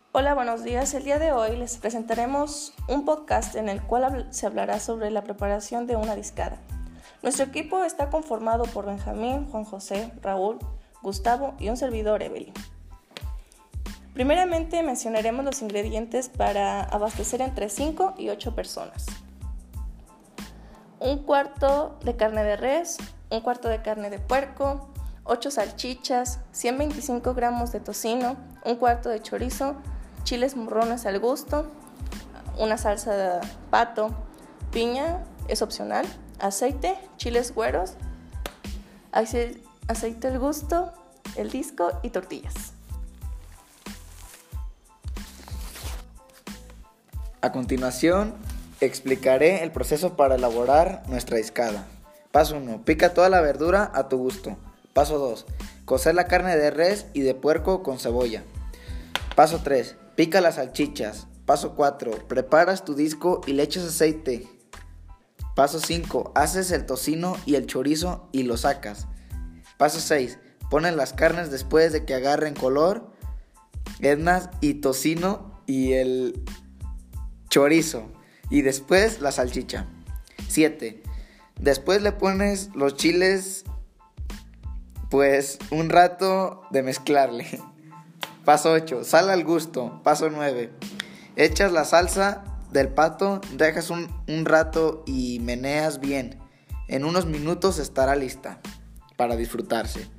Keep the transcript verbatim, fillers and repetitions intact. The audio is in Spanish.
Hola, buenos días. El día de hoy les presentaremos un podcast en el cual se hablará sobre la preparación de una discada. Nuestro equipo está conformado por Benjamín, Juan José, Raúl, Gustavo y un servidor, Evelyn. Primeramente mencionaremos los ingredientes para abastecer entre cinco y ocho personas. Un cuarto de carne de res, un cuarto de carne de puerco, ocho salchichas, ciento veinticinco gramos de tocino, un cuarto de chorizo, chiles morrones al gusto, una salsa de pato, piña, es opcional, aceite, chiles güeros, aceite al gusto, el disco y tortillas. A continuación, explicaré el proceso para elaborar nuestra discada. Paso uno. Pica toda la verdura a tu gusto. Paso dos. Cocer la carne de res y de puerco con cebolla. Paso tres. Pica las salchichas. Paso cuatro. Preparas tu disco y le echas aceite. Paso cinco. Haces el tocino y el chorizo y lo sacas. Paso seis. Pones las carnes después de que agarren color, etnas y tocino y el chorizo. Y después la salchicha. siete. Después le pones los chiles, pues un rato de mezclarle. Paso ocho. Sal al gusto. Paso nueve. Echas la salsa del pato, dejas un, un rato y meneas bien. En unos minutos estará lista para disfrutarse.